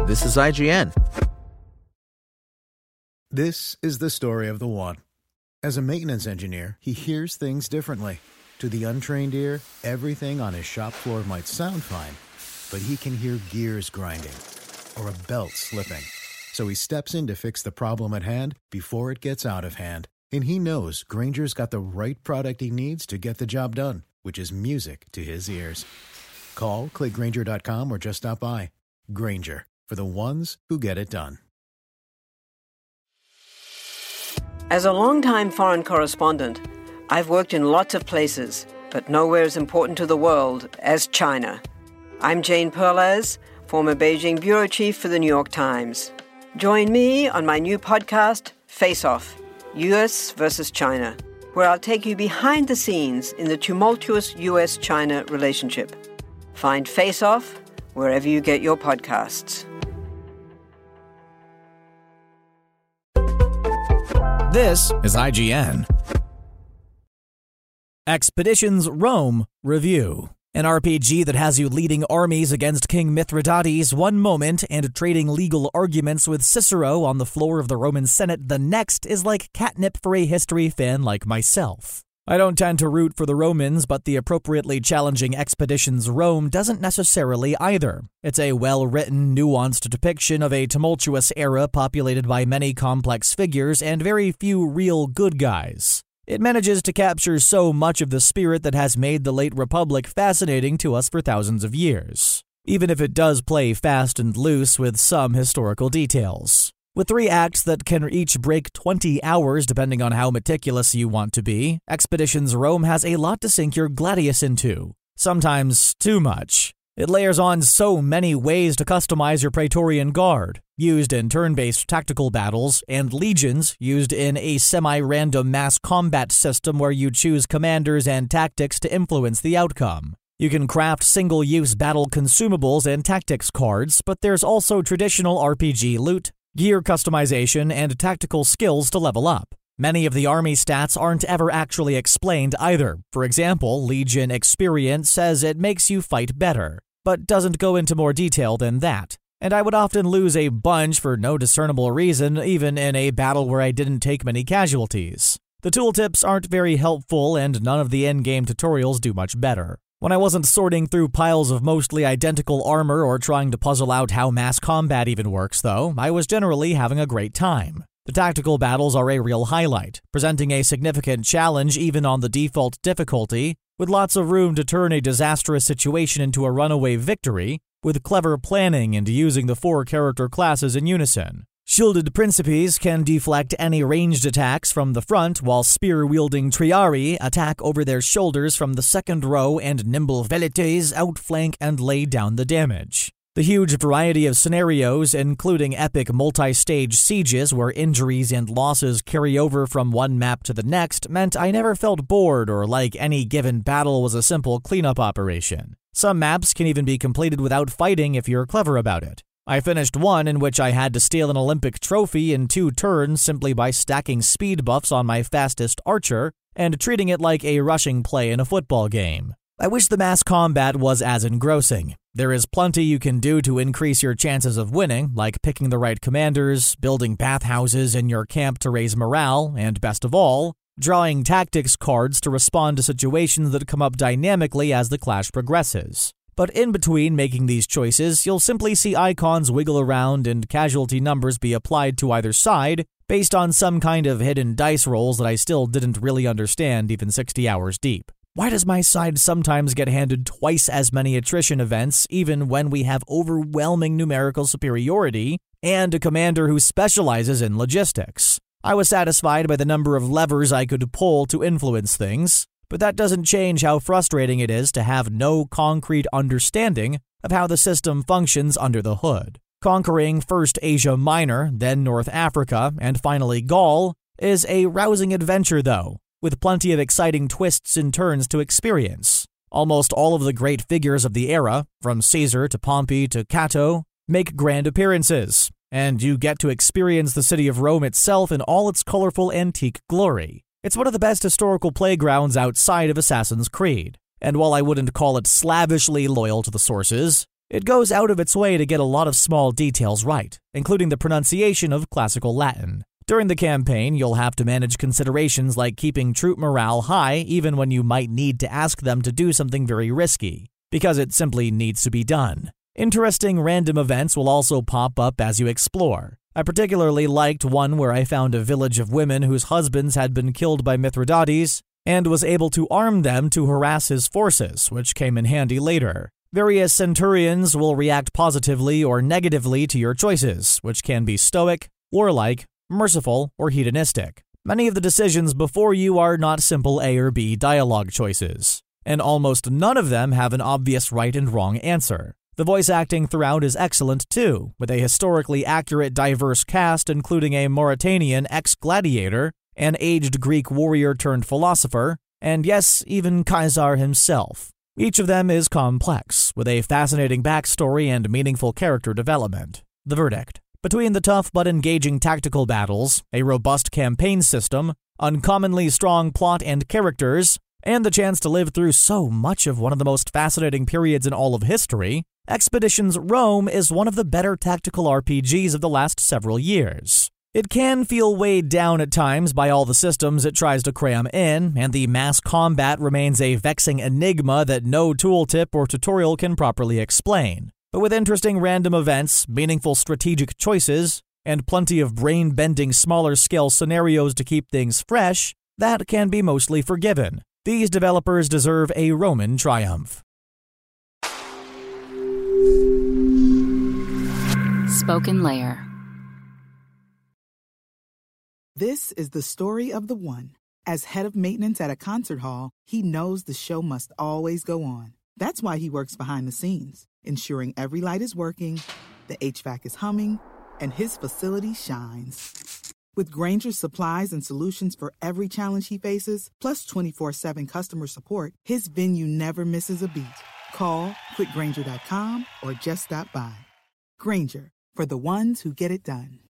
This is IGN. This is the story of the one. As a maintenance engineer, he hears things differently. To the untrained ear, everything on his shop floor might sound fine, but he can hear gears grinding or a belt slipping. So he steps in to fix the problem at hand before it gets out of hand. And he knows Grainger's got the right product he needs to get the job done, which is music to his ears. Call, click Grainger.com, or just stop by. Grainger, for the ones who get it done. As a longtime foreign correspondent, I've worked in lots of places, but nowhere as important to the world as China. I'm Jane Perlez, former Beijing bureau chief for the New York Times. Join me on my new podcast, Face Off, U.S. versus China, where I'll take you behind the scenes in the tumultuous U.S.-China relationship. Find Face Off wherever you get your podcasts. This is IGN. Expeditions Rome Review. An RPG that has you leading armies against King Mithridates one moment and trading legal arguments with Cicero on the floor of the Roman Senate the next is like catnip for a history fan like myself. I don't tend to root for the Romans, but the appropriately challenging Expeditions Rome doesn't necessarily either. It's a well-written, nuanced depiction of a tumultuous era populated by many complex figures and very few real good guys. It manages to capture so much of the spirit that has made the late Republic fascinating to us for thousands of years, even if it does play fast and loose with some historical details. With 3 acts that can each break 20 hours depending on how meticulous you want to be, Expeditions Rome has a lot to sink your gladius into. Sometimes too much. It layers on so many ways to customize your Praetorian Guard, used in turn-based tactical battles, and legions, used in a semi-random mass combat system where you choose commanders and tactics to influence the outcome. You can craft single-use battle consumables and tactics cards, but there's also traditional RPG loot, gear customization, and tactical skills to level up. Many of the army stats aren't ever actually explained either. For example, Legion Experience says it makes you fight better, but doesn't go into more detail than that. And I would often lose a bunch for no discernible reason, even in a battle where I didn't take many casualties. The tooltips aren't very helpful, and none of the in-game tutorials do much better. When I wasn't sorting through piles of mostly identical armor or trying to puzzle out how mass combat even works, though, I was generally having a great time. The tactical battles are a real highlight, presenting a significant challenge even on the default difficulty, with lots of room to turn a disastrous situation into a runaway victory, with clever planning and using the 4 character classes in unison. Shielded Principes can deflect any ranged attacks from the front, while spear-wielding Triarii attack over their shoulders from the second row, and nimble Velites outflank and lay down the damage. The huge variety of scenarios, including epic multi-stage sieges where injuries and losses carry over from one map to the next, meant I never felt bored or like any given battle was a simple cleanup operation. Some maps can even be completed without fighting if you're clever about it. I finished one in which I had to steal an Olympic trophy in 2 turns simply by stacking speed buffs on my fastest archer and treating it like a rushing play in a football game. I wish the mass combat was as engrossing. There is plenty you can do to increase your chances of winning, like picking the right commanders, building bathhouses in your camp to raise morale, and best of all, drawing tactics cards to respond to situations that come up dynamically as the clash progresses. But in between making these choices, you'll simply see icons wiggle around and casualty numbers be applied to either side based on some kind of hidden dice rolls that I still didn't really understand even 60 hours deep. Why does my side sometimes get handed twice as many attrition events even when we have overwhelming numerical superiority and a commander who specializes in logistics? I was satisfied by the number of levers I could pull to influence things, but that doesn't change how frustrating it is to have no concrete understanding of how the system functions under the hood. Conquering first Asia Minor, then North Africa, and finally Gaul is a rousing adventure though, with plenty of exciting twists and turns to experience. Almost all of the great figures of the era, from Caesar to Pompey to Cato, make grand appearances, and you get to experience the city of Rome itself in all its colorful antique glory. It's one of the best historical playgrounds outside of Assassin's Creed, and while I wouldn't call it slavishly loyal to the sources, It goes out of its way to get a lot of small details right, including the pronunciation of classical Latin. During the campaign, you'll have to manage considerations like keeping troop morale high even when you might need to ask them to do something very risky, because it simply needs to be done. Interesting random events will also pop up as you explore. I particularly liked one where I found a village of women whose husbands had been killed by Mithridates and was able to arm them to harass his forces, which came in handy later. Various centurions will react positively or negatively to your choices, which can be stoic, warlike, merciful, or hedonistic. Many of the decisions before you are not simple A or B dialogue choices, and almost none of them have an obvious right and wrong answer. The voice acting throughout is excellent too, with a historically accurate diverse cast including a Mauritanian ex-gladiator, an aged Greek warrior turned philosopher, and yes, even Caesar himself. Each of them is complex, with a fascinating backstory and meaningful character development. The verdict: between the tough but engaging tactical battles, a robust campaign system, uncommonly strong plot and characters, and the chance to live through so much of one of the most fascinating periods in all of history, Expeditions Rome is one of the better tactical RPGs of the last several years. It can feel weighed down at times by all the systems it tries to cram in, and the mass combat remains a vexing enigma that no tooltip or tutorial can properly explain. But with interesting random events, meaningful strategic choices, and plenty of brain-bending smaller-scale scenarios to keep things fresh, that can be mostly forgiven. These developers deserve a Roman triumph. Spoken Layer. This is the story of the one. As head of maintenance at a concert hall, he knows the show must always go on. That's why he works behind the scenes, ensuring every light is working, the HVAC is humming, and his facility shines. With Grainger's supplies and solutions for every challenge he faces, plus 24/7 customer support, his venue never misses a beat. Call quickgrainger.com or just stop by. Grainger, for the ones who get it done.